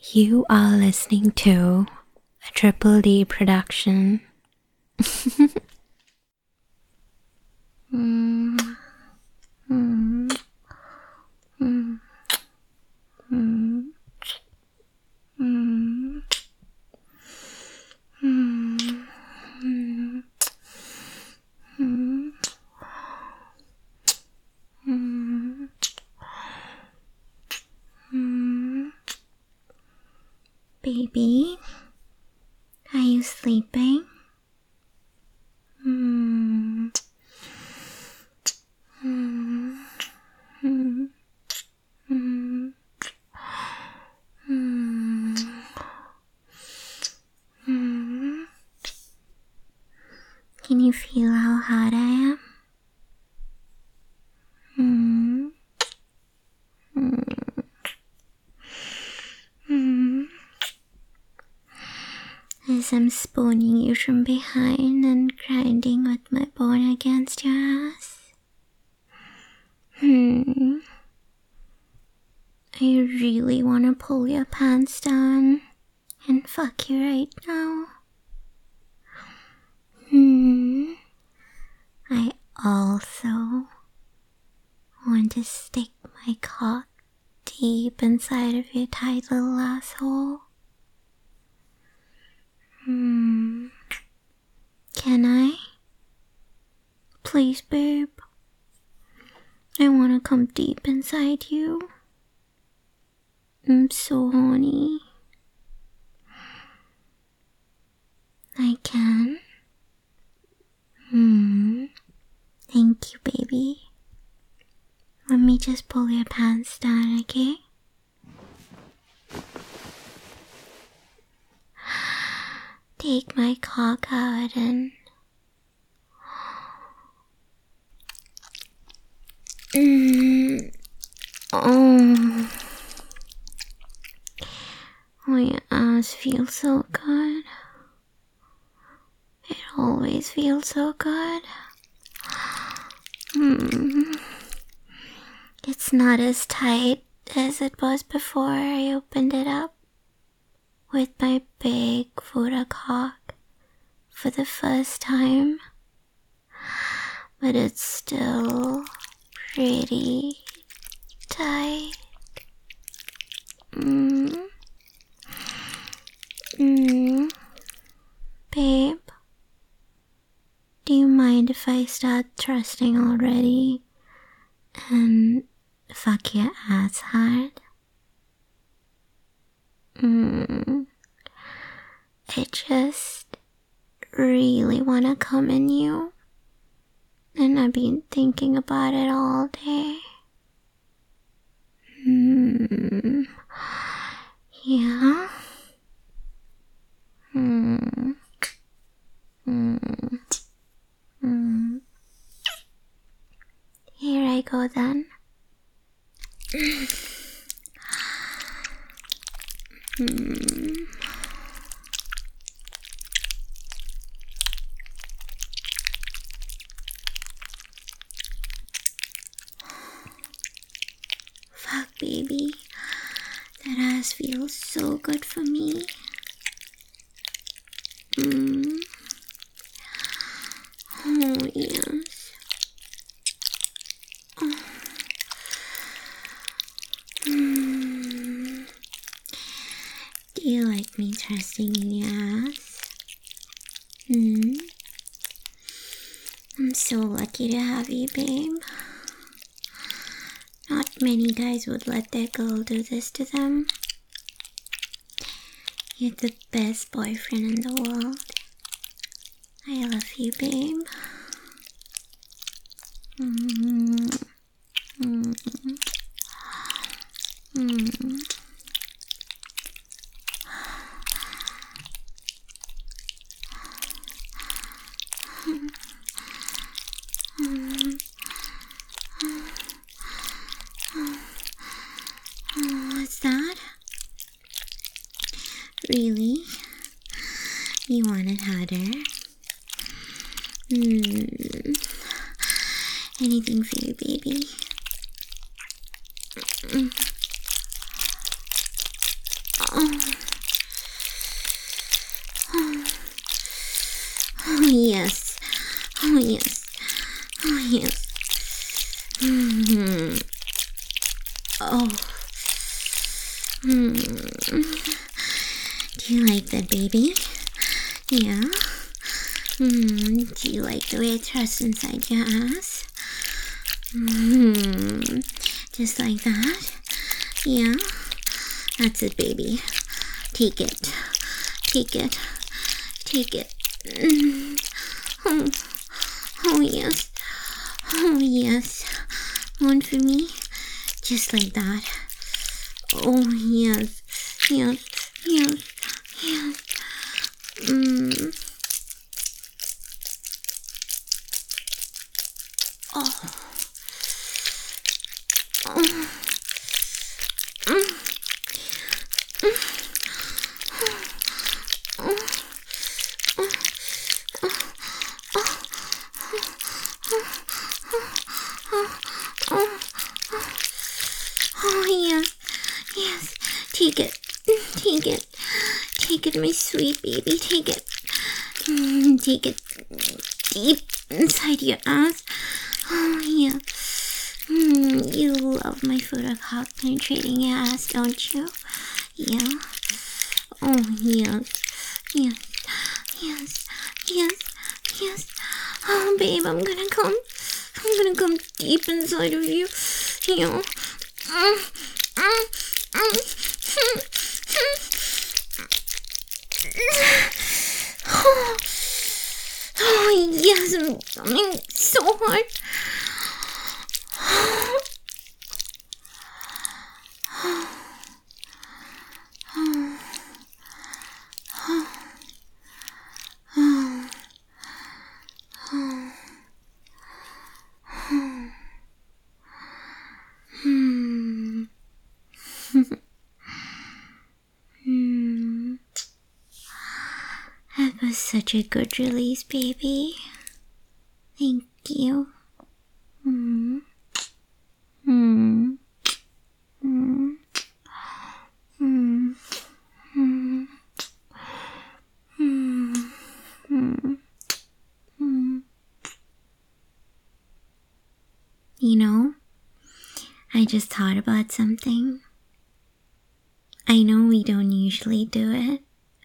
You are listening to a Triple D production. Baby, are you sleeping? Can you feel how hot I am? As I'm spooning you from behind and grinding with my bone against your ass. I really wanna pull your pants down and fuck you right now. I also want to stick my cock deep inside of your tight little asshole. Can I? Please, babe. I wanna come deep inside you. I'm so horny. I can. Thank you, baby. Let me just pull your pants down, okay? Take my cock out and... Oh, your ass feels so good. It always feels so good. It's not as tight as it was before I opened it up with my big Buddha cock for the first time, but it's still pretty tight. Babe, do you mind if I start thrusting already and fuck your ass hard? I just really wanna come in you, and I've been thinking about it all day. Yeah? Here I go then. Fuck, baby. That ass feels so good for me. Oh, yes. Do you like me trusting in your ass? I'm so lucky to have you, babe. Not many guys would let their girl do this to them. You're the best boyfriend in the world. I love you, babe. What's that? Really? You want it harder? Anything for you, baby. Oh yes. Oh yes. Oh yes. Oh. Do you like that, baby? Yeah. Do you like the way it thrusts inside your ass? Just like that? Yeah. That's it, baby. Take it. Take it. Take it. Oh yes. Oh yes. One for me. Just like that. Oh yes. Yes. Yes. Yes. Oh. Oh yes. Yes. Take it. Take it. Take it, my sweet baby. Take it. Take it deep inside your ass. Oh yeah. You love my photo cock penetrating your ass, don't you? Yeah. Oh yes. Yes. Yes. Yes. Yes. Oh babe, I'm gonna come deep inside of you. Yeah. Oh yes, I'm coming so hard. That was such a good release, baby. Thank you. You know, I just thought about something. I know we don't usually do it,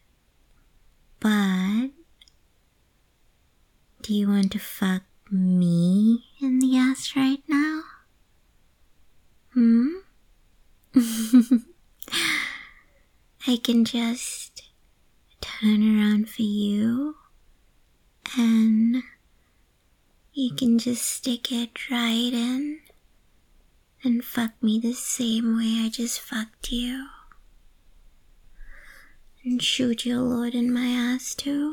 but do you want to fuck me in the ass right now? I can just turn around for you and you can just stick it right in and fuck me the same way I just fucked you. And shoot your load in my ass too.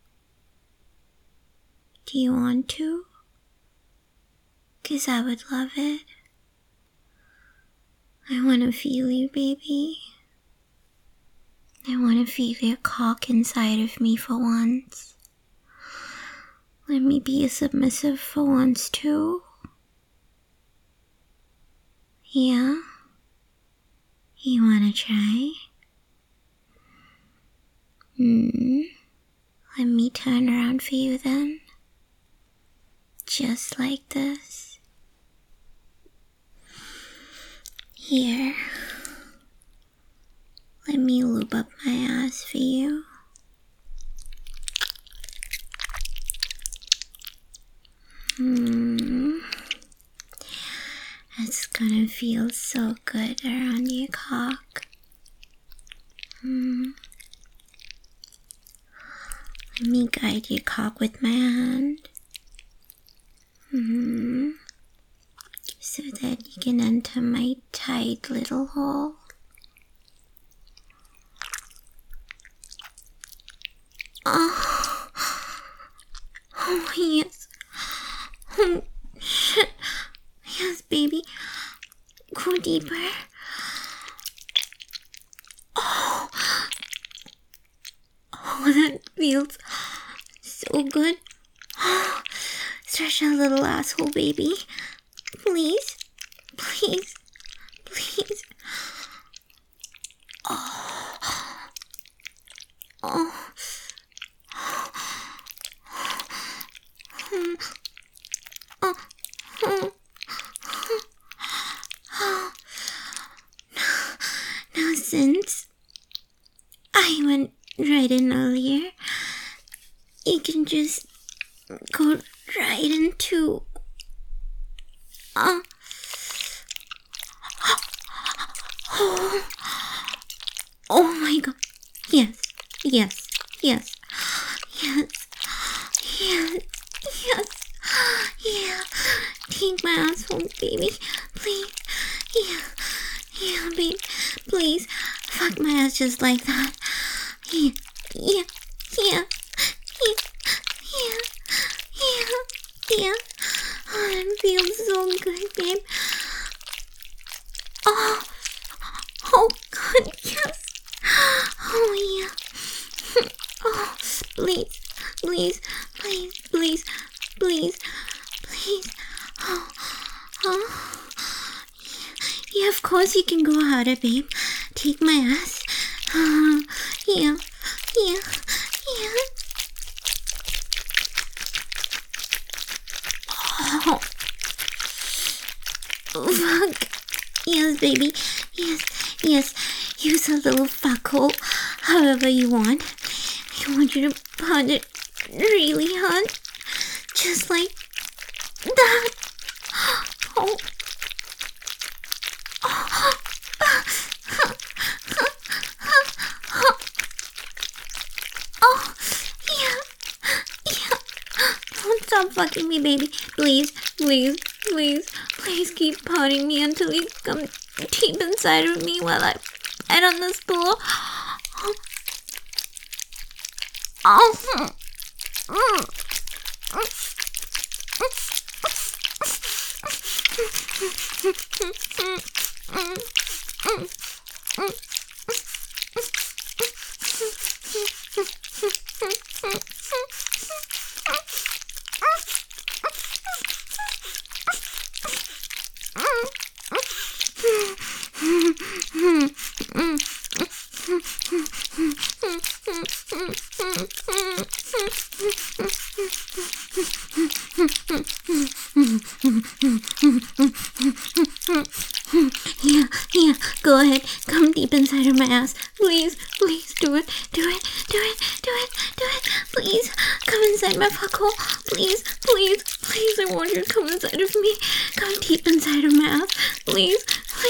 Do you want to? 'Cause I would love it. I wanna feel you, baby. I wanna feel your cock inside of me for once. Let me be a submissive for once too. Yeah? You wanna try? Let me turn around for you then. Just like this. Here. Let me lube up my ass for you. It's gonna feel so good around your cock. Let me guide your cock with my hand. So that you can enter my tight little hole. Oh yes. Oh shit. Yes, baby. Go deeper. Oh, that feels so good. Stretch that little asshole, baby. Please. Please. Please. Oh. Oh. Now, since I went right in earlier, you can just go right into. Oh my god. Yes, yes, yes, yes, yes, yes, yeah. Take my asshole, baby. Please. Yeah, babe. Please. Fuck my ass just like that. Yeah, yeah, yeah, yeah, yeah, yeah, yeah. Oh, it feels so good, babe. Oh god, yes. Oh yeah. Oh, please, please, please, please, please, please. Oh. Yeah, of course you can go harder, babe. Take my ass. Yeah. Oh. Fuck. Yes, baby. Yes. Use a little fuckhole however you want. I want you to punch it really hard. Just like that. Oh. Oh, yeah. Don't stop fucking me, baby. Please keep pounding me until you come deep inside of me while I bite on the stool. Yeah, go ahead. Come deep inside of my ass. Please, do it. Please, come inside my fuckhole. Please, I want you to come inside of me. Come deep inside of my ass. Please.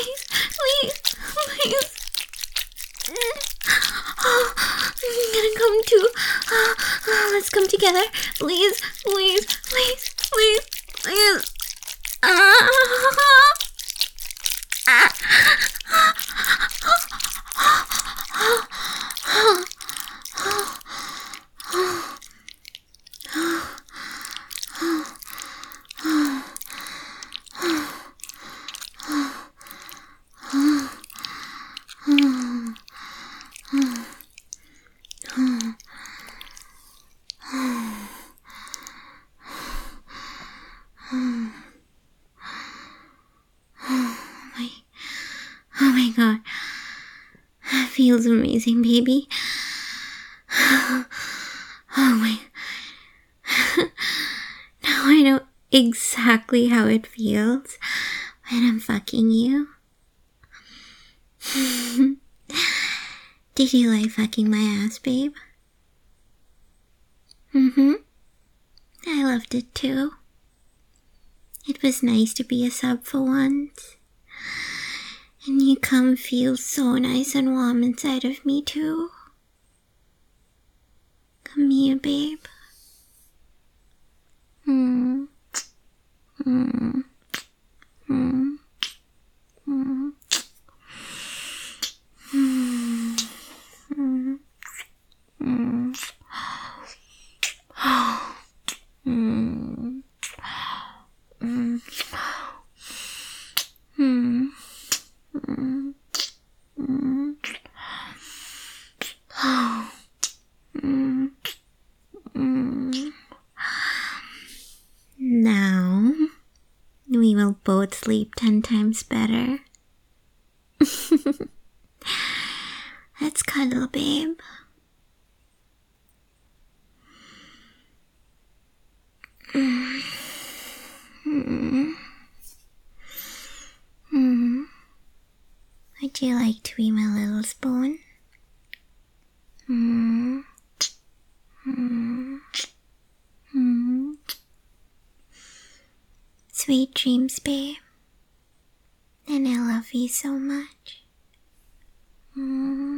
Oh, I'm gonna come too. Let's come together. Please. Oh my god. That feels amazing, baby. Oh my. Now I know exactly how it feels when I'm fucking you. Did you like fucking my ass, babe? I loved it too. It was nice to be a sub for once. And you come feel so nice and warm inside of me too. Come here, babe. Now, we will both sleep 10 times better. Let's cuddle, babe. Would you like to be my little spoon? Sweet dreams, babe. And I love you so much.